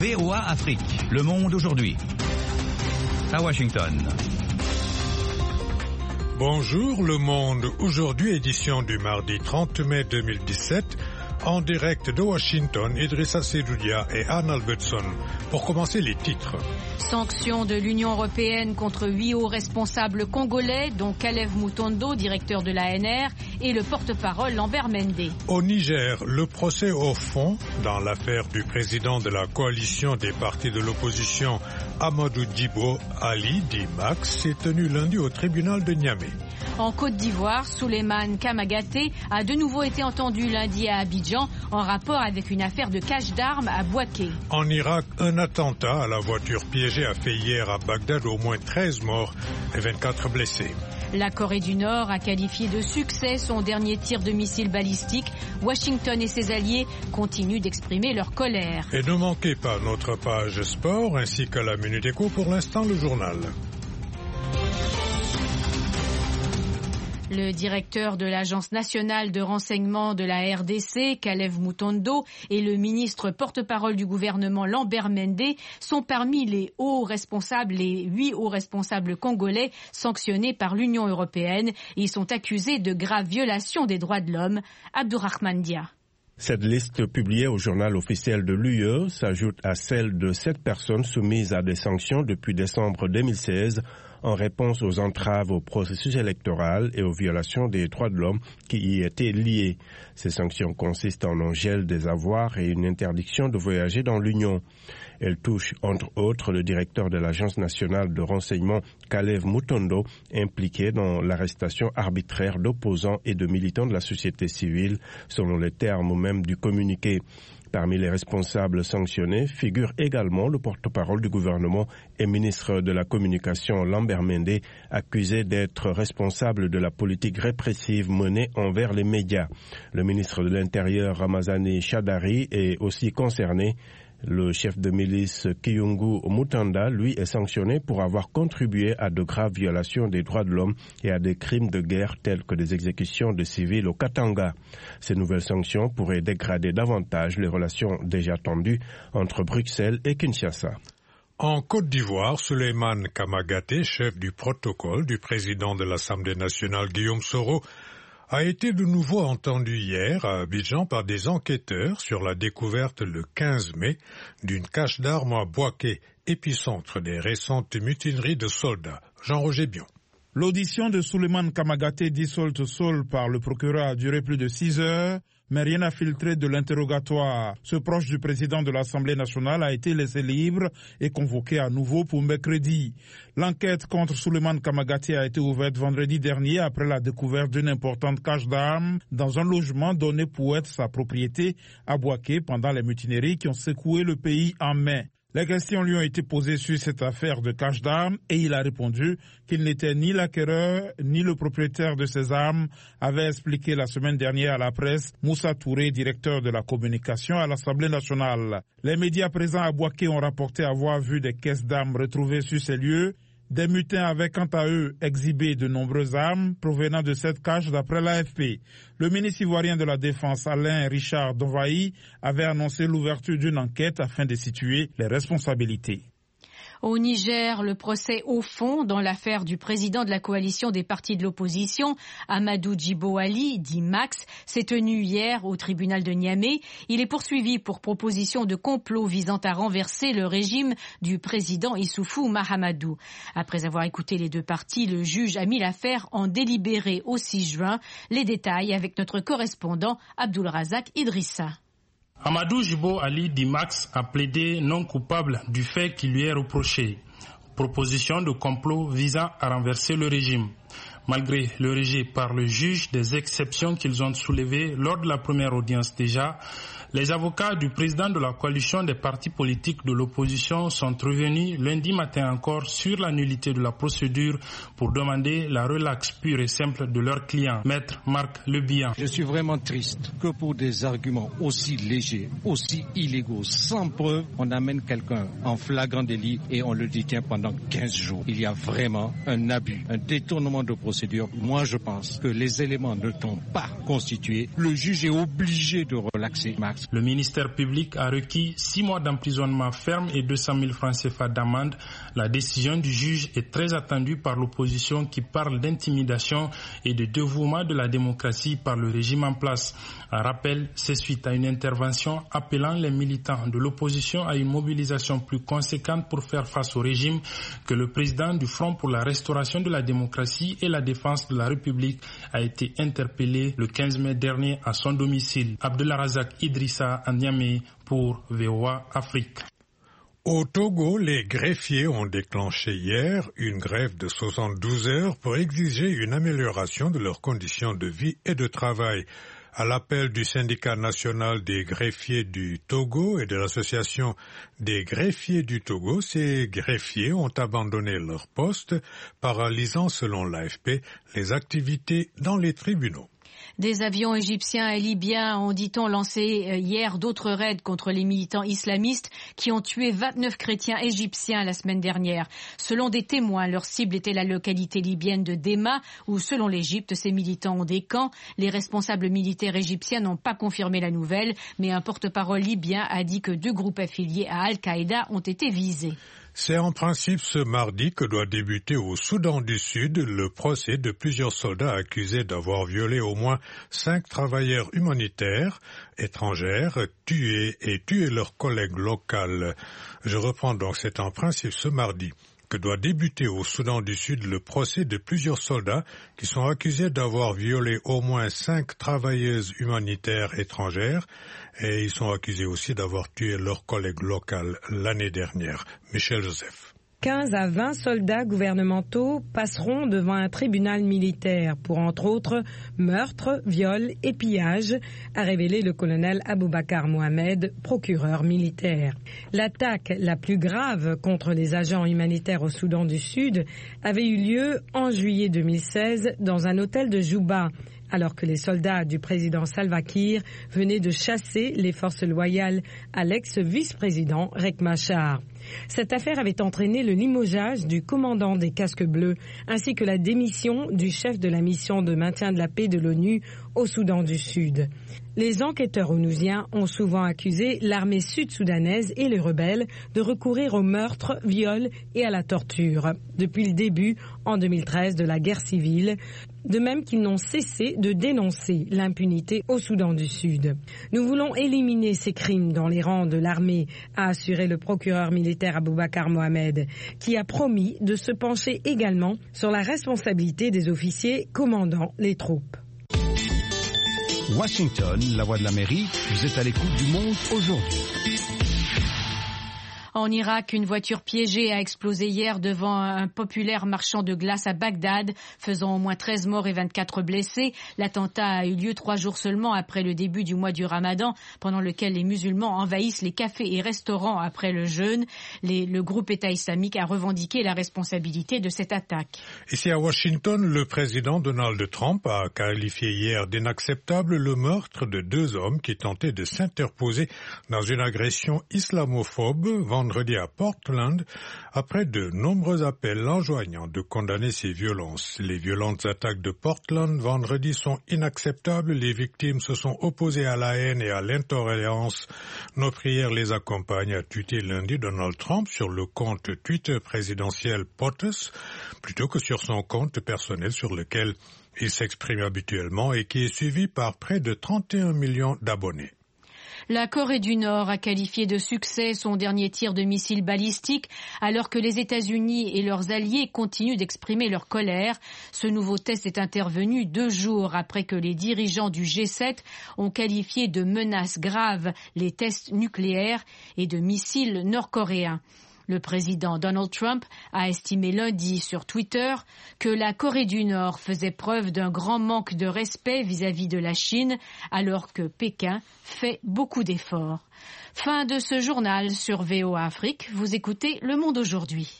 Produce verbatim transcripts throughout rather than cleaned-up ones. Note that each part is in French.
V O A Afrique, Le Monde aujourd'hui. À Washington. Bonjour Le Monde, aujourd'hui édition du mardi trente mai deux mille dix-sept, en direct de Washington, Idrissa Sedoudia et Anne Albertson. Pour commencer les titres. Sanctions de l'Union européenne contre huit hauts responsables congolais, dont Kalev Mutondo, directeur de l'A N R, et le porte-parole Lambert Mende. Au Niger, le procès au fond dans l'affaire du président de la coalition des partis de l'opposition, Amadou Djibo Ali, dit Max, s'est tenu lundi au tribunal de Niamey. En Côte d'Ivoire, Souleymane Kamagaté a de nouveau été entendu lundi à Abidjan en rapport avec une affaire de cache d'armes à Bouaké. En Irak, un attentat à la voiture piégée a fait hier à Bagdad au moins treize morts et vingt-quatre blessés. La Corée du Nord a qualifié de succès son dernier tir de missile balistique. Washington et ses alliés continuent d'exprimer leur colère. Et ne manquez pas notre page sport ainsi que la Minute Éco, pour l'instant le journal. Le directeur de l'Agence nationale de renseignement de la R D C, Kalev Mutondo, et le ministre porte-parole du gouvernement, Lambert Mende, sont parmi les hauts responsables, les huit hauts responsables congolais sanctionnés par l'Union européenne. Ils sont accusés de graves violations des droits de l'homme. Abdourahmane Dia. Cette liste publiée au journal officiel de l'U E s'ajoute à celle de sept personnes soumises à des sanctions depuis décembre deux mille seize en réponse aux entraves au processus électoral et aux violations des droits de l'homme qui y étaient liées. Ces sanctions consistent en un gel des avoirs et une interdiction de voyager dans l'Union. Elles touchent entre autres le directeur de l'Agence nationale de renseignement, Kalev Mutondo, impliqué dans l'arrestation arbitraire d'opposants et de militants de la société civile, selon les termes même du communiqué. Parmi les responsables sanctionnés figure également le porte-parole du gouvernement et ministre de la Communication Lambert Mende, accusé d'être responsable de la politique répressive menée envers les médias. Le ministre de l'Intérieur Ramazani Chadari est aussi concerné. Le chef de milice Kiyungu Mutanda, lui, est sanctionné pour avoir contribué à de graves violations des droits de l'homme et à des crimes de guerre tels que des exécutions de civils au Katanga. Ces nouvelles sanctions pourraient dégrader davantage les relations déjà tendues entre Bruxelles et Kinshasa. En Côte d'Ivoire, Souleymane Kamagaté, chef du protocole du président de l'Assemblée nationale Guillaume Soro, a été de nouveau entendu hier à Abidjan par des enquêteurs sur la découverte le quinze mai d'une cache d'armes à Bouaké, épicentre des récentes mutineries de soldats. Jean-Roger Bion. L'audition de Souleymane Kamagaté, dit Sol to Sol par le procureur, a duré plus de six heures, mais rien n'a filtré de l'interrogatoire. Ce proche du président de l'Assemblée nationale a été laissé libre et convoqué à nouveau pour mercredi. L'enquête contre Souleymane Kamagaté a été ouverte vendredi dernier après la découverte d'une importante cache d'armes dans un logement donné pour être sa propriété à Bouaké pendant les mutineries qui ont secoué le pays en mai. Les questions lui ont été posées sur cette affaire de cache d'armes et il a répondu qu'il n'était ni l'acquéreur ni le propriétaire de ces armes, avait expliqué la semaine dernière à la presse Moussa Touré, directeur de la communication à l'Assemblée nationale. Les médias présents à Bouaké ont rapporté avoir vu des caisses d'armes retrouvées sur ces lieux. Des mutins avaient quant à eux exhibé de nombreuses armes provenant de cette cache d'après l'A F P. Le ministre ivoirien de la Défense, Alain Richard Dovaï, avait annoncé l'ouverture d'une enquête afin de situer les responsabilités. Au Niger, le procès au fond dans l'affaire du président de la coalition des partis de l'opposition, Amadou Djibo Ali, dit Max, s'est tenu hier au tribunal de Niamey. Il est poursuivi pour proposition de complot visant à renverser le régime du président Issoufou Mahamadou. Après avoir écouté les deux parties, le juge a mis l'affaire en délibéré au six juin. Les détails avec notre correspondant Abdulrazak Idrissa. Amadou Djibo Ali dit Max a plaidé non coupable du fait qui lui est reproché. Proposition de complot visant à renverser le régime. Malgré le rejet par le juge des exceptions qu'ils ont soulevées lors de la première audience déjà, les avocats du président de la coalition des partis politiques de l'opposition sont revenus lundi matin encore sur la nullité de la procédure pour demander la relaxe pure et simple de leur client, maître Marc Lebihan. Je suis vraiment triste que pour des arguments aussi légers, aussi illégaux, sans preuve, on amène quelqu'un en flagrant délit et on le détient pendant quinze jours. Il y a vraiment un abus, un détournement de procédure procédure. Moi, je pense que les éléments n'étant pas constitués, le juge est obligé de relaxer Max. Le ministère public a requis six mois d'emprisonnement ferme et deux cent mille francs C F A d'amende. La décision du juge est très attendue par l'opposition qui parle d'intimidation et de dévouement de la démocratie par le régime en place. Un rappel, c'est suite à une intervention appelant les militants de l'opposition à une mobilisation plus conséquente pour faire face au régime que le président du Front pour la restauration de la démocratie et la défense de la République a été interpellé le quinze mai dernier à son domicile. Abdelrazak Idrissa à Niamey pour V O A Afrique. Au Togo, les greffiers ont déclenché hier une grève de soixante-douze heures pour exiger une amélioration de leurs conditions de vie et de travail. À l'appel du syndicat national des greffiers du Togo et de l'association des greffiers du Togo, ces greffiers ont abandonné leur poste, paralysant selon l'A F P les activités dans les tribunaux. Des avions égyptiens et libyens ont, dit-on, lancé hier d'autres raids contre les militants islamistes qui ont tué vingt-neuf chrétiens égyptiens la semaine dernière. Selon des témoins, leur cible était la localité libyenne de Déma, où, selon l'Égypte, ces militants ont des camps. Les responsables militaires égyptiens n'ont pas confirmé la nouvelle, mais un porte-parole libyen a dit que deux groupes affiliés à Al-Qaïda ont été visés. C'est en principe ce mardi que doit débuter au Soudan du Sud le procès de plusieurs soldats accusés d'avoir violé au moins cinq travailleurs humanitaires étrangères, tués et tué leurs collègues locaux. Je reprends donc, c'est en principe ce mardi que doit débuter au Soudan du Sud le procès de plusieurs soldats qui sont accusés d'avoir violé au moins cinq travailleuses humanitaires étrangères et ils sont accusés aussi d'avoir tué leurs collègues locaux l'année dernière. Michel Joseph. quinze à vingt soldats gouvernementaux passeront devant un tribunal militaire pour, entre autres, meurtre, viol et pillage, a révélé le colonel Aboubakar Mohamed, procureur militaire. L'attaque la plus grave contre les agents humanitaires au Soudan du Sud avait eu lieu en juillet deux mille seize dans un hôtel de Juba, alors que les soldats du président Salva Kiir venaient de chasser les forces loyales à l'ex-vice-président Riek Machar. Cette affaire avait entraîné le limogeage du commandant des casques bleus ainsi que la démission du chef de la mission de maintien de la paix de l'ONU au Soudan du Sud. Les enquêteurs onusiens ont souvent accusé l'armée sud-soudanaise et les rebelles de recourir au meurtre, viol et à la torture depuis le début, en deux mille treize, de la guerre civile, de même qu'ils n'ont cessé de dénoncer l'impunité au Soudan du Sud. Nous voulons éliminer ces crimes dans les rangs de l'armée, a assuré le procureur militaire Aboubakar Mohamed, qui a promis de se pencher également sur la responsabilité des officiers commandant les troupes. Washington, la voix de l'Amérique, vous êtes à l'écoute du Monde aujourd'hui. En Irak, une voiture piégée a explosé hier devant un populaire marchand de glace à Bagdad, faisant au moins treize morts et vingt-quatre blessés. L'attentat a eu lieu trois jours seulement après le début du mois du Ramadan, pendant lequel les musulmans envahissent les cafés et restaurants après le jeûne. Les, le groupe État islamique a revendiqué la responsabilité de cette attaque. Ici à Washington, le président Donald Trump a qualifié hier d'inacceptable le meurtre de deux hommes qui tentaient de s'interposer dans une agression islamophobe vendredi à Portland, après de nombreux appels l'enjoignant de condamner ces violences. Les violentes attaques de Portland vendredi sont inacceptables. Les victimes se sont opposées à la haine et à l'intolérance. Nos prières les accompagnent, a tweeté lundi Donald Trump sur le compte Twitter présidentiel POTUS, plutôt que sur son compte personnel sur lequel il s'exprime habituellement et qui est suivi par près de trente et un millions d'abonnés. La Corée du Nord a qualifié de succès son dernier tir de missile balistique alors que les États-Unis et leurs alliés continuent d'exprimer leur colère. Ce nouveau test est intervenu deux jours après que les dirigeants du G sept ont qualifié de menaces graves les tests nucléaires et de missiles nord-coréens. Le président Donald Trump a estimé lundi sur Twitter que la Corée du Nord faisait preuve d'un grand manque de respect vis-à-vis de la Chine, alors que Pékin fait beaucoup d'efforts. Fin de ce journal sur V O A Afrique. Vous écoutez Le Monde aujourd'hui.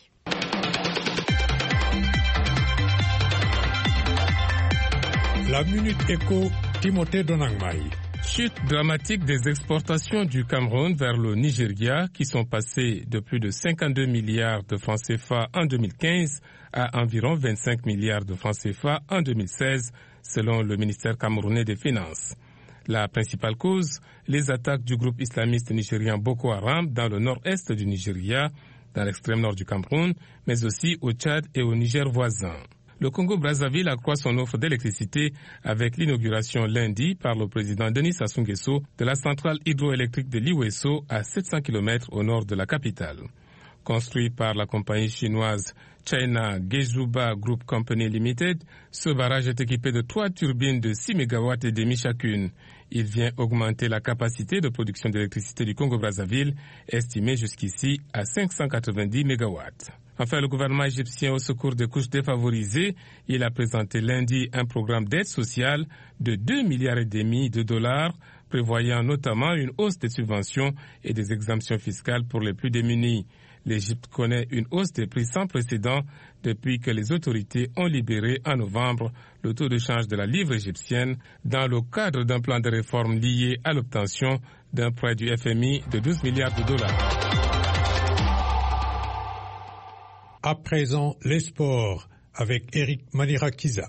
La Minute Éco, Timothée Donangmai. Chute dramatique des exportations du Cameroun vers le Nigeria qui sont passées de plus de cinquante-deux milliards de francs C F A en deux mille quinze à environ vingt-cinq milliards de francs C F A en deux mille seize, selon le ministère camerounais des Finances. La principale cause, les attaques du groupe islamiste nigérian Boko Haram dans le nord-est du Nigeria, dans l'extrême nord du Cameroun, mais aussi au Tchad et au Niger voisin. Le Congo-Brazzaville accroît son offre d'électricité avec l'inauguration lundi par le président Denis Sassou Nguesso de la centrale hydroélectrique de Liwesso à sept cents kilomètres au nord de la capitale. Construit par la compagnie chinoise China Gezhouba Group Company Limited, ce barrage est équipé de trois turbines de six mégawatts et demi chacune. Il vient augmenter la capacité de production d'électricité du Congo-Brazzaville, estimée jusqu'ici à cinq cent quatre-vingt-dix mégawatts. Enfin, le gouvernement égyptien au secours des couches défavorisées, il a présenté lundi un programme d'aide sociale de deux milliards et demi de dollars, prévoyant notamment une hausse des subventions et des exemptions fiscales pour les plus démunis. L'Égypte connaît une hausse des prix sans précédent depuis que les autorités ont libéré en novembre le taux de change de la livre égyptienne dans le cadre d'un plan de réforme lié à l'obtention d'un prêt du F M I de douze milliards de dollars. À présent, les sports avec Eric Manirakiza.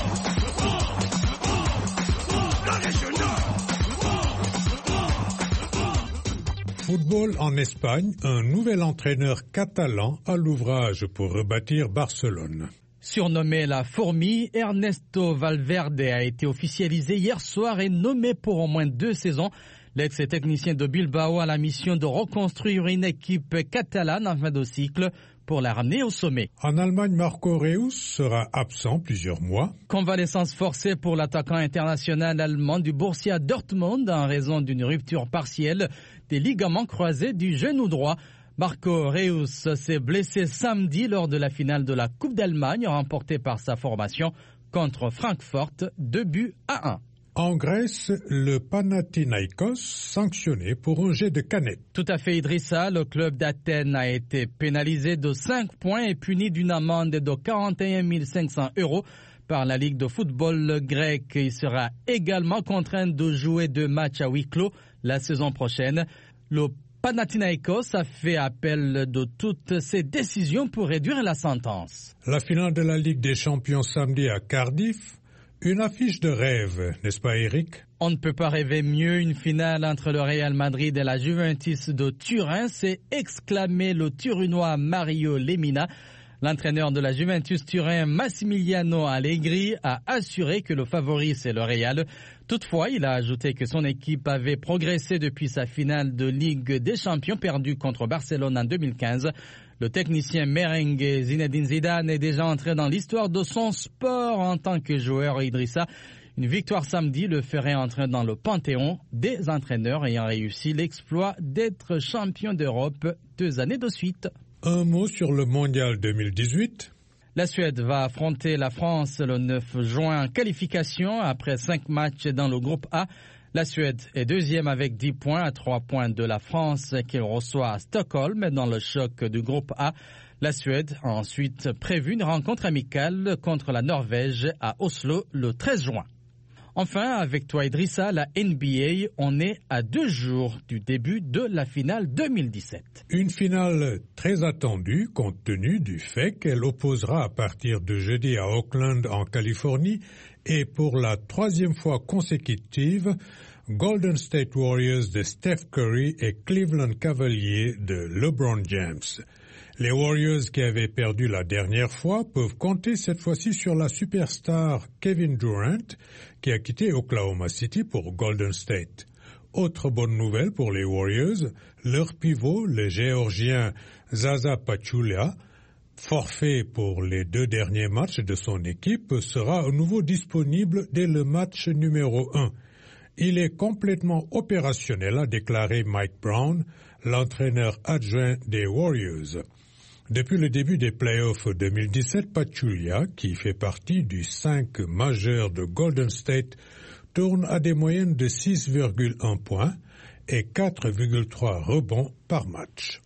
Football en Espagne, un nouvel entraîneur catalan à l'ouvrage pour rebâtir Barcelone. Surnommé la fourmi, Ernesto Valverde a été officialisé hier soir et nommé pour au moins deux saisons. L'ex-technicien de Bilbao a la mission de reconstruire une équipe catalane en fin de cycle pour la ramener au sommet. En Allemagne, Marco Reus sera absent plusieurs mois. Convalescence forcée pour l'attaquant international allemand du Borussia Dortmund en raison d'une rupture partielle des ligaments croisés du genou droit. Marco Reus s'est blessé samedi lors de la finale de la Coupe d'Allemagne remportée par sa formation contre Francfort, deux buts à un. En Grèce, le Panathinaïkos sanctionné pour un jet de canette. Tout à fait, Idrissa. Le club d'Athènes a été pénalisé de cinq points et puni d'une amende de quarante et un mille cinq cents euros par la Ligue de football grecque. Il sera également contraint de jouer deux matchs à huis clos la saison prochaine. Le Panathinaïkos a fait appel de toutes ses décisions pour réduire la sentence. La finale de la Ligue des Champions samedi à Cardiff. Une affiche de rêve, n'est-ce pas Eric? On ne peut pas rêver mieux. Une finale entre le Real Madrid et la Juventus de Turin, s'est exclamé le Turinois Mario Lemina. L'entraîneur de la Juventus Turin, Massimiliano Allegri, a assuré que le favori c'est le Real. Toutefois, il a ajouté que son équipe avait progressé depuis sa finale de Ligue des Champions perdue contre Barcelone en deux mille quinze. Le technicien merengue Zinedine Zidane est déjà entré dans l'histoire de son sport en tant que joueur Idrissa. Une victoire samedi le ferait entrer dans le panthéon des entraîneurs ayant réussi l'exploit d'être champion d'Europe deux années de suite. Un mot sur le mondial deux mille dix-huit. La Suède va affronter la France le neuf juin en qualification après cinq matchs dans le groupe A. La Suède est deuxième avec dix points à trois points de la France qu'elle reçoit à Stockholm dans le choc du groupe A. La Suède a ensuite prévu une rencontre amicale contre la Norvège à Oslo le treize juin. Enfin, avec toi Idrissa, la N B A, on est à deux jours du début de la finale deux mille dix-sept. Une finale très attendue compte tenu du fait qu'elle opposera à partir de jeudi à Oakland en Californie et pour la troisième fois consécutive Golden State Warriors de Steph Curry et Cleveland Cavaliers de LeBron James. Les Warriors qui avaient perdu la dernière fois peuvent compter cette fois-ci sur la superstar Kevin Durant qui a quitté Oklahoma City pour Golden State. Autre bonne nouvelle pour les Warriors, leur pivot, le Géorgien Zaza Pachulia, forfait pour les deux derniers matchs de son équipe, sera à nouveau disponible dès le match numéro un. Il est complètement opérationnel, a déclaré Mike Brown, l'entraîneur adjoint des Warriors. Depuis le début des playoffs deux mille dix-sept, Pachulia, qui fait partie du cinq majeur de Golden State, tourne à des moyennes de six virgule un points et quatre virgule trois rebonds par match.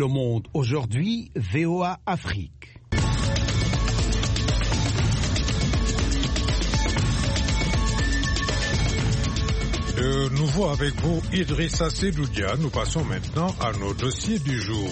Le Monde aujourd'hui, V O A Afrique. De nouveau avec vous, Idrissa Sedoudia. Nous passons maintenant à nos dossiers du jour.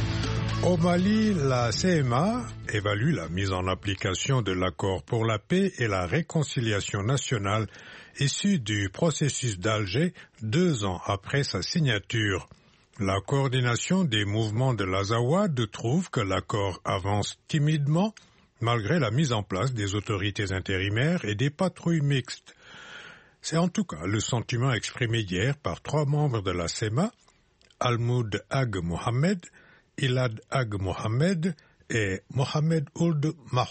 Au Mali, la C M A évalue la mise en application de l'accord pour la paix et la réconciliation nationale issu du processus d'Alger deux ans après sa signature. La coordination des mouvements de l'Azawad trouve que l'accord avance timidement malgré la mise en place des autorités intérimaires et des patrouilles mixtes. C'est en tout cas le sentiment exprimé hier par trois membres de la C E M A, Almoud Ag Mohamed, Ilad Ag Mohamed et Mohamed Ould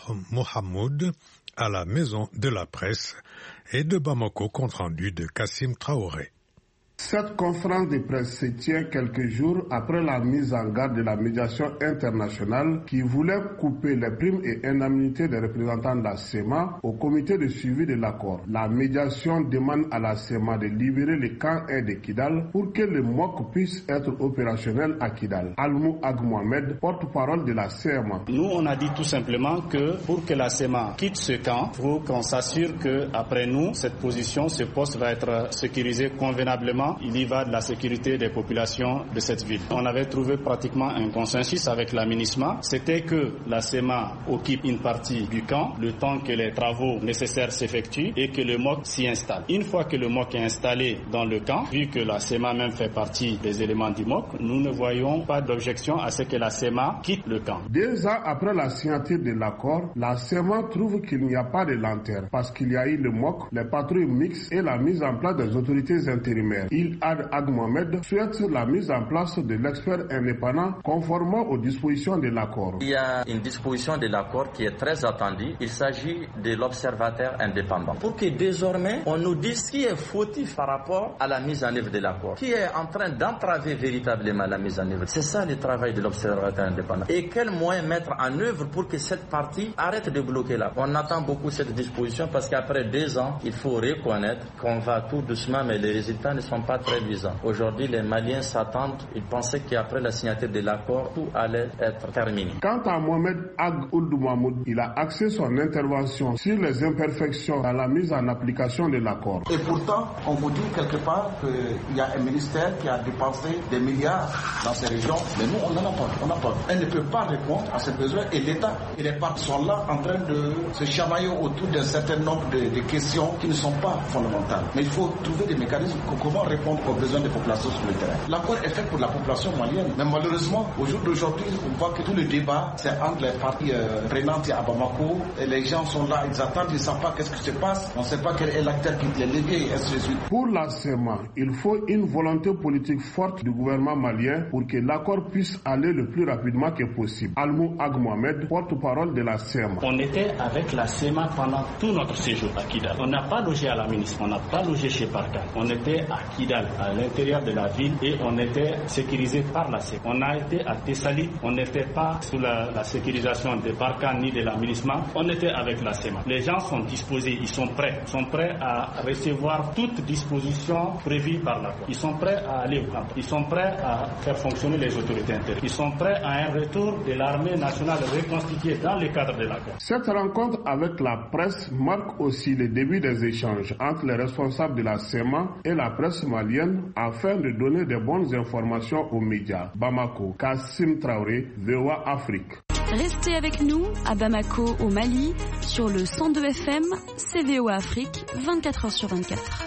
Mohamoud à la Maison de la Presse et de Bamako, compte rendu de Kassim Traoré. Cette conférence de presse se tient quelques jours après la mise en garde de la médiation internationale qui voulait couper les primes et indemnités des représentants de la C E M A au comité de suivi de l'accord. La médiation demande à la C E M A de libérer le camp un de Kidal pour que le M O C puisse être opérationnel à Kidal. Almou Ag Mohamed, porte-parole de la C E M A. Nous, on a dit tout simplement que pour que la C E M A quitte ce camp, il faut qu'on s'assure qu'après nous, cette position, ce poste va être sécurisé convenablement. Il y va de la sécurité des populations de cette ville. On avait trouvé pratiquement un consensus avec la MINISMA. C'était que la C E M A occupe une partie du camp, le temps que les travaux nécessaires s'effectuent et que le M O C s'y installe. Une fois que le M O C est installé dans le camp, vu que la C E M A même fait partie des éléments du M O C, nous ne voyons pas d'objection à ce que la C E M A quitte le camp. Deux ans après la signature de l'accord, la C E M A trouve qu'il n'y a pas de lenteur parce qu'il y a eu le M O C, les patrouilles mixtes et la mise en place des autorités intérimaires. Il Ad Ag Mohamed souhaite la mise en place de l'expert indépendant conformément aux dispositions de l'accord. Il y a une disposition de l'accord qui est très attendue. Il s'agit de l'observateur indépendant. Pour que désormais on nous dise qui est fautif par rapport à la mise en œuvre de l'accord, qui est en train d'entraver véritablement la mise en œuvre. C'est ça le travail de l'observateur indépendant. Et quels moyens mettre en œuvre pour que cette partie arrête de bloquer là. On attend beaucoup cette disposition parce qu'après deux ans, il faut reconnaître qu'on va tout doucement, mais les résultats ne sont pas très luisants. Aujourd'hui, les Maliens s'attendent, ils pensaient qu'après la signature de l'accord, tout allait être terminé. Quant à Mohamed Ag Ould Mahmoud, il a axé son intervention sur les imperfections dans la mise en application de l'accord. Et pourtant, on vous dit quelque part qu'il y a un ministère qui a dépensé des milliards dans ces régions, mais nous, on n'en a pas. On n'a pas. Elle ne peut pas répondre à ces besoins et l'État et les partis sont là en train de se chamailler autour d'un certain nombre de, de questions qui ne sont pas fondamentales. Mais il faut trouver des mécanismes pour comment répondre aux besoins des populations sur le terrain. L'accord est fait pour la population malienne, mais malheureusement, au jour d'aujourd'hui, on voit que tout le débat, c'est entre les parties euh, prenantes à Bamako, et les gens sont là, ils attendent, ils ne savent pas qu'est-ce qui se passe, on ne sait pas quel est l'acteur qui les légué, et ainsi de suite. Pour la C E M A, il faut une volonté politique forte du gouvernement malien pour que l'accord puisse aller le plus rapidement que possible. Almou Ag Mohamed, porte-parole de la C E M A. On était avec la C E M A pendant tout notre séjour à Kidal. On n'a pas logé à la ministre, on n'a pas logé chez Barkhane. On était à Kidal, à l'intérieur de la ville, et on était sécurisé par la C E M A. On a été à Tessalit, on n'était pas sous la, la sécurisation de Barkhane ni de la MINISMA, on était avec la C E M A. Les gens sont disposés, ils sont prêts, ils sont prêts à recevoir toute disposition prévue par l'accord. Ils sont prêts à aller au camp, ils sont prêts à faire fonctionner les autorités intérieures. Ils sont prêts à un retour de l'armée nationale reconstituée dans le cadre de l'accord. Cette rencontre avec la presse marque aussi le début des échanges entre les responsables de la C E M A et la presse malienne afin de donner de bonnes informations aux médias. Bamako, Kassim Traoré, V O A Afrique. Restez avec nous à Bamako au Mali sur le cent deux F M, C V O A Afrique, vingt-quatre heures sur vingt-quatre.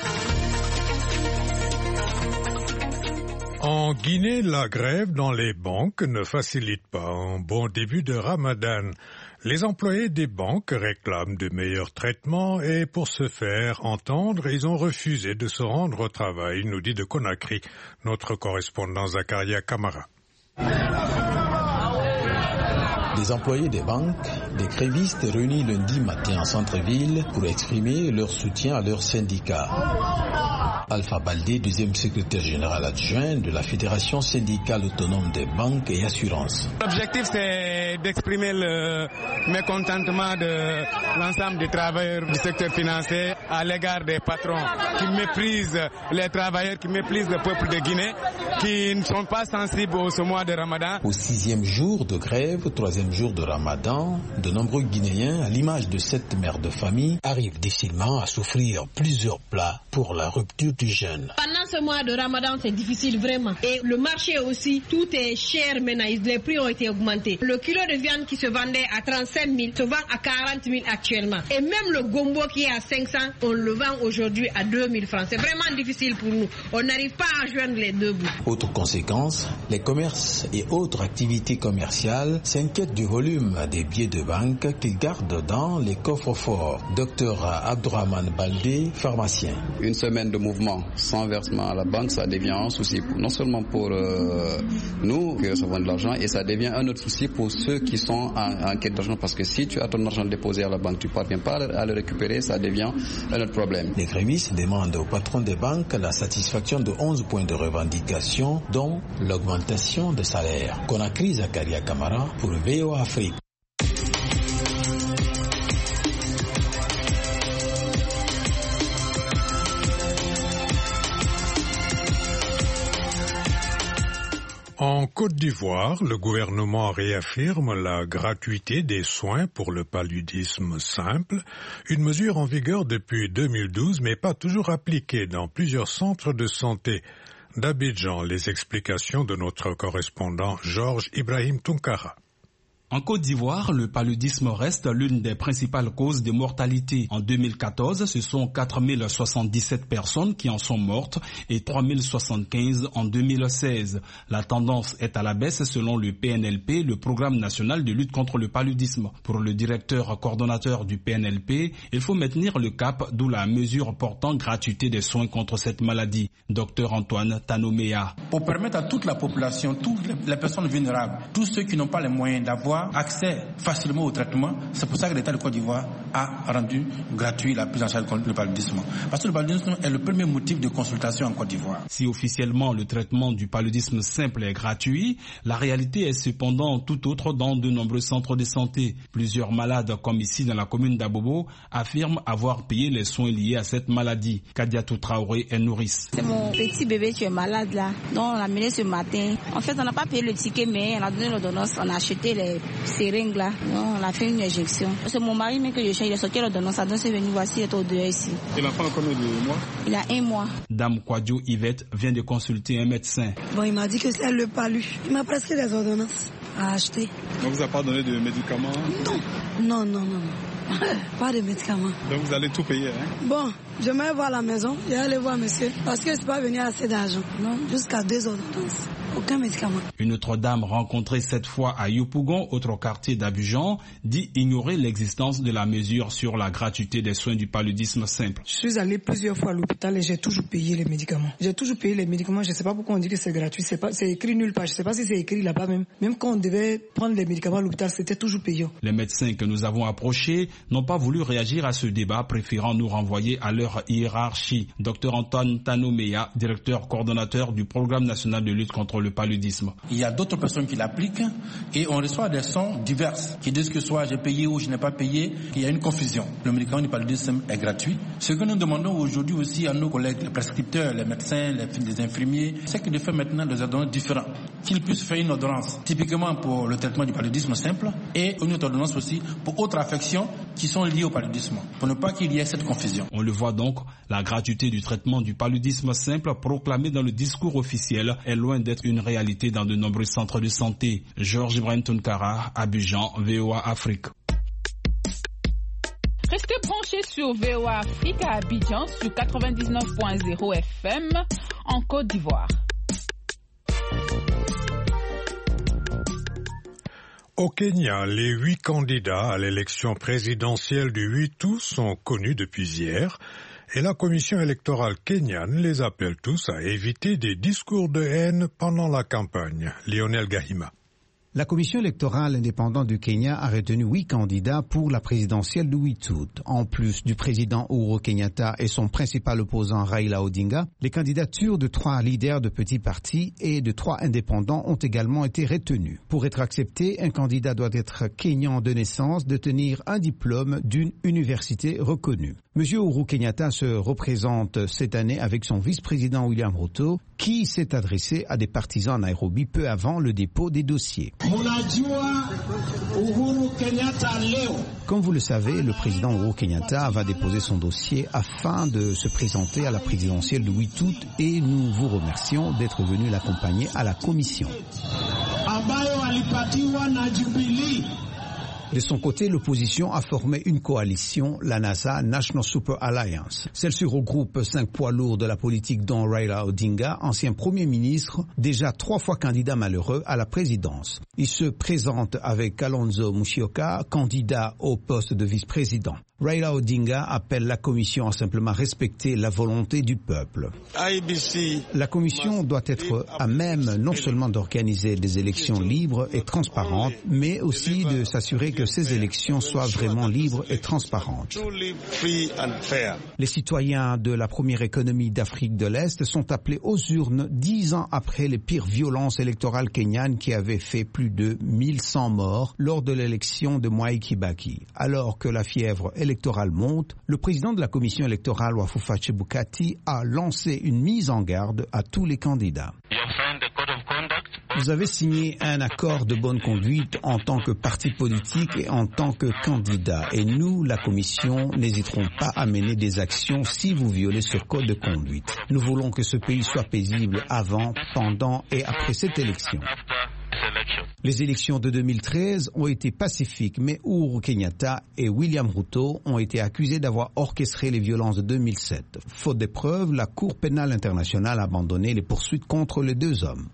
En Guinée, la grève dans les banques ne facilite pas un bon début de Ramadan. Les employés des banques réclament de meilleurs traitements et pour se faire entendre, ils ont refusé de se rendre au travail, nous dit de Conakry notre correspondant Zakaria Kamara. Des employés des banques, des grévistes réunis lundi matin en centre-ville pour exprimer leur soutien à leur syndicat. Alpha Baldé, deuxième secrétaire général adjoint de la Fédération syndicale autonome des banques et assurances. L'objectif, c'est d'exprimer le mécontentement de l'ensemble des travailleurs du secteur financier à l'égard des patrons qui méprisent les travailleurs, qui méprisent le peuple de Guinée qui ne sont pas sensibles au ce mois de Ramadan. Au sixième jour de grève, troisième jour de Ramadan, de nombreux Guinéens, à l'image de cette mère de famille, arrivent difficilement à s'offrir plusieurs plats pour la rupture du jeûne. Pendant ce mois de Ramadan, c'est difficile vraiment. Et le marché aussi, tout est cher maintenant. Les prix ont été augmentés. Le kilo de viande qui se vendait à trente-cinq mille se vend à quarante mille actuellement. Et même le gombo qui est à cinq cents, on le vend aujourd'hui à deux mille francs. C'est vraiment difficile pour nous. On n'arrive pas à joindre les deux bouts. Autre conséquence, les commerces et autres activités commerciales s'inquiètent du volume des billets de banque qu'ils gardent dans les coffres-forts. Docteur Abdourahmane Baldé, pharmacien. Une semaine de mouvement sans versement à la banque, ça devient un souci, non seulement pour euh, nous qui recevons de l'argent, et ça devient un autre souci pour ceux qui sont en, en quête d'argent, parce que si tu as ton argent déposé à la banque, tu ne parviens pas à le récupérer, ça devient un autre problème. Les grévistes demandent au patron des banques la satisfaction de onze points de revendication, dont l'augmentation des salaires. Conakry, Zakaria Kamara pour V O A Afrique. En Côte d'Ivoire, le gouvernement réaffirme la gratuité des soins pour le paludisme simple, une mesure en vigueur depuis deux mille douze mais pas toujours appliquée dans plusieurs centres de santé. D'Abidjan, les explications de notre correspondant Georges Ibrahim Tunkara. En Côte d'Ivoire, le paludisme reste l'une des principales causes de mortalité. En deux mille quatorze, ce sont quatre mille soixante-dix-sept personnes qui en sont mortes et trois mille soixante-quinze en deux mille seize. La tendance est à la baisse selon le P N L P, le Programme national de lutte contre le paludisme. Pour le directeur coordonnateur du P N L P, il faut maintenir le cap, d'où la mesure portant gratuité des soins contre cette maladie. Docteur Antoine Tanomea. Pour permettre à toute la population, toutes les personnes vulnérables, tous ceux qui n'ont pas les moyens d'avoir accès facilement au traitement, c'est pour ça que l'État de Côte d'Ivoire a rendu gratuit la prise en charge contre le paludisme. Parce que le paludisme est le premier motif de consultation en Côte d'Ivoire. Si officiellement le traitement du paludisme simple est gratuit, la réalité est cependant tout autre dans de nombreux centres de santé. Plusieurs malades, comme ici dans la commune d'Abobo, affirment avoir payé les soins liés à cette maladie. Kadiatou Traoré est nourrice. C'est mon petit bébé qui est malade là, donc on l'a amené ce matin. En fait, on n'a pas payé le ticket, mais on a donné l'ordonnance, on a acheté les seringues là, non, on a fait une injection. C'est mon mari mais que je cherche, il a sorti l'ordonnance, donc c'est venu, voici, il est au dehors ici. Et l'enfant a combien de mois? Il a un mois. Dame Kwadjo Yvette vient de consulter un médecin. Bon, il m'a dit que c'est le palu. Il m'a prescrit des ordonnances à acheter. Donc vous n'avez pas donné de médicaments? Non, non, non, non, non. Pas de médicaments. Donc vous allez tout payer, hein? Bon, je vais voir à la maison, je vais aller voir monsieur, parce que je ne suis pas venu assez d'argent. Non, jusqu'à deux ordonnances. Aucun médicament. Une autre dame rencontrée cette fois à Yopougon, autre quartier d'Abidjan, dit ignorer l'existence de la mesure sur la gratuité des soins du paludisme simple. Je suis allée plusieurs fois à l'hôpital et j'ai toujours payé les médicaments. J'ai toujours payé les médicaments. Je ne sais pas pourquoi on dit que c'est gratuit. C'est pas, c'est écrit nulle part. Je ne sais pas si c'est écrit là-bas même. Même quand on devait prendre les médicaments à l'hôpital, c'était toujours payant. Les médecins que nous avons approchés n'ont pas voulu réagir à ce débat, préférant nous renvoyer à leur hiérarchie. Docteur Antoine Tanomea, directeur coordonnateur du Programme national de lutte contre le paludisme. Il y a d'autres personnes qui l'appliquent et on reçoit des sons divers qui disent que soit j'ai payé ou je n'ai pas payé, qu'il y a une confusion. Le médicament du paludisme est gratuit. Ce que nous demandons aujourd'hui aussi à nos collègues, les prescripteurs, les médecins, les, les infirmiers, c'est qu'ils de faire maintenant des ordonnances différentes. Qu'ils puissent faire une ordonnance typiquement pour le traitement du paludisme simple et une autre ordonnance aussi pour autres affections qui sont liées au paludisme, pour ne pas qu'il y ait cette confusion. On le voit donc, la gratuité du traitement du paludisme simple proclamée dans le discours officiel est loin d'être une réalité dans de nombreux centres de santé. Georges Ibrahim Tunkara, Abidjan, V O A Afrique. Restez branchés sur V O A Afrique à Abidjan sur quatre-vingt-dix-neuf point zéro F M en Côte d'Ivoire. Au Kenya, les huit candidats à l'élection présidentielle du huit août sont connus depuis hier et la commission électorale kenyane les appelle tous à éviter des discours de haine pendant la campagne. Lionel Gahima. La commission électorale indépendante du Kenya a retenu huit candidats pour la présidentielle du huit août. En plus du président Uhuru Kenyatta et son principal opposant Raila Odinga, les candidatures de trois leaders de petits partis et de trois indépendants ont également été retenues. Pour être accepté, un candidat doit être kenyan de naissance, détenir un diplôme d'une université reconnue. Monsieur Uhuru Kenyatta se représente cette année avec son vice-président William Ruto, qui s'est adressé à des partisans à Nairobi peu avant le dépôt des dossiers. Comme vous le savez, le président Uhuru Kenyatta va déposer son dossier afin de se présenter à la présidentielle du huit août et nous vous remercions d'être venu l'accompagner à la commission. De son côté, l'opposition a formé une coalition, la NASA National Super Alliance. Celle-ci regroupe cinq poids lourds de la politique dont Raila Odinga, ancien Premier ministre, déjà trois fois candidat malheureux à la présidence. Il se présente avec Kalonzo Musyoka, candidat au poste de vice-président. Raila Odinga appelle la commission à simplement respecter la volonté du peuple. La commission doit être à même non seulement d'organiser des élections libres et transparentes, mais aussi de s'assurer que ces élections soient vraiment libres et transparentes. Les citoyens de la première économie d'Afrique de l'Est sont appelés aux urnes dix ans après les pires violences électorales kenyanes qui avaient fait plus de mille cent morts lors de l'élection de Mwai Kibaki. Alors que la fièvre électorale monte, le président de la commission électorale Wafula Chebukati a lancé une mise en garde à tous les candidats. Vous avez signé un accord de bonne conduite en tant que parti politique et en tant que candidat. Et nous, la commission, n'hésiterons pas à mener des actions si vous violez ce code de conduite. Nous voulons que ce pays soit paisible avant, pendant et après cette élection. Les élections de deux mille treize ont été pacifiques, mais Uhuru Kenyatta et William Ruto ont été accusés d'avoir orchestré les violences de deux mille sept. Faute de preuves, la Cour pénale internationale a abandonné les poursuites contre les deux hommes.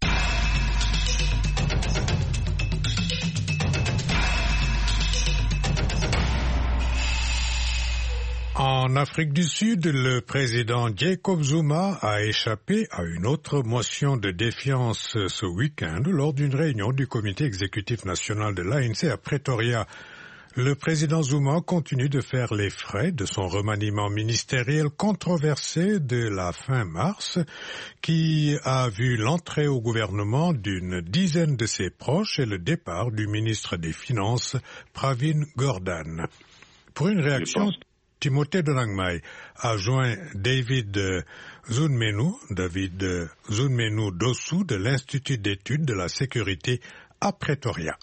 En Afrique du Sud, le président Jacob Zuma a échappé à une autre motion de défiance ce week-end lors d'une réunion du comité exécutif national de l'A N C à Pretoria. Le président Zuma continue de faire les frais de son remaniement ministériel controversé de la fin mars, qui a vu l'entrée au gouvernement d'une dizaine de ses proches et le départ du ministre des Finances, Pravin Gordhan. Pour une réaction, Timothée Dorangmai a joint David Zunmenu, David Zunmenu Dossou de l'Institut d'études de la sécurité à Pretoria.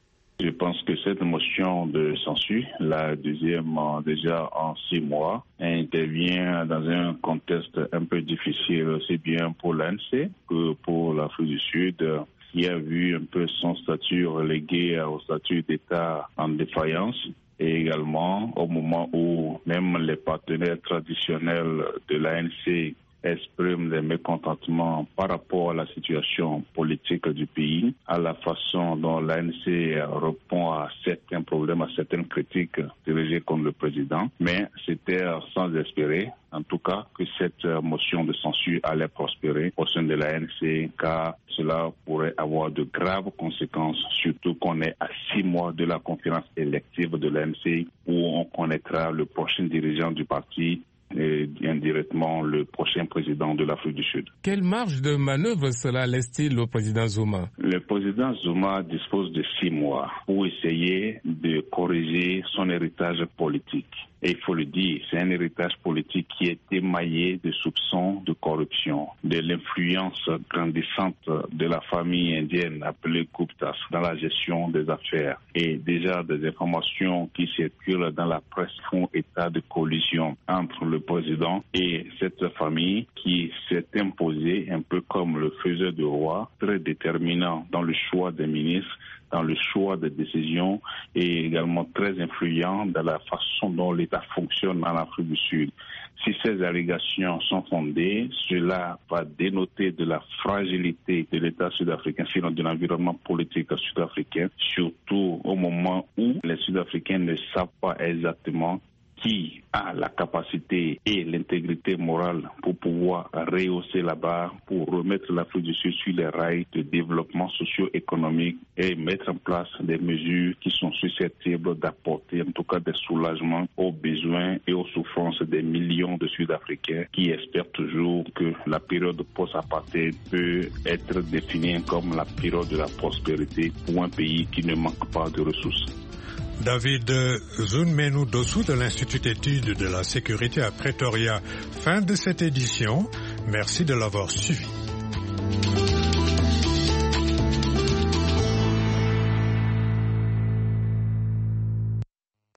Je pense que cette motion de censure, la deuxième déjà en six mois, intervient dans un contexte un peu difficile, aussi bien pour l'A N C que pour l'Afrique du Sud, qui a vu un peu son statut relégué au statut d'État en défaillance. Et également au moment où même les partenaires traditionnels de l'A N C expriment des mécontentements par rapport à la situation politique du pays, à la façon dont l'A N C répond à certains problèmes, à certaines critiques dirigées contre le président. Mais c'était sans espérer, en tout cas, que cette motion de censure allait prospérer au sein de l'A N C, car cela pourrait avoir de graves conséquences, surtout qu'on est à six mois de la conférence élective de l'A N C, où on connaîtra le prochain dirigeant du parti et indirectement le prochain président de l'Afrique du Sud. Quelle marge de manœuvre cela laisse-t-il au président Zuma? Le président Zuma dispose de six mois pour essayer de corriger son héritage politique. Et il faut le dire, c'est un héritage politique qui est émaillé de soupçons de corruption, de l'influence grandissante de la famille indienne appelée Guptas dans la gestion des affaires. Et déjà des informations qui circulent dans la presse font état de collision entre le président et cette famille qui s'est imposée un peu comme le faiseur de roi, très déterminant dans le choix des ministres, dans le choix des décisions et également très influent dans la façon dont l'État fonctionne en Afrique du Sud. Si ces allégations sont fondées, cela va dénoter de la fragilité de l'État sud-africain, sinon de l'environnement politique sud-africain, surtout au moment où les Sud-Africains ne savent pas exactement qui a la capacité et l'intégrité morale pour pouvoir rehausser la barre, pour remettre l'Afrique du Sud sur les rails de développement socio-économique et mettre en place des mesures qui sont susceptibles d'apporter en tout cas des soulagements aux besoins et aux souffrances des millions de Sud-Africains qui espèrent toujours que la période post-apartheid peut être définie comme la période de la prospérité pour un pays qui ne manque pas de ressources. David Zunmenou Dossou de l'Institut d'études de la sécurité à Pretoria. Fin de cette édition. Merci de l'avoir suivi.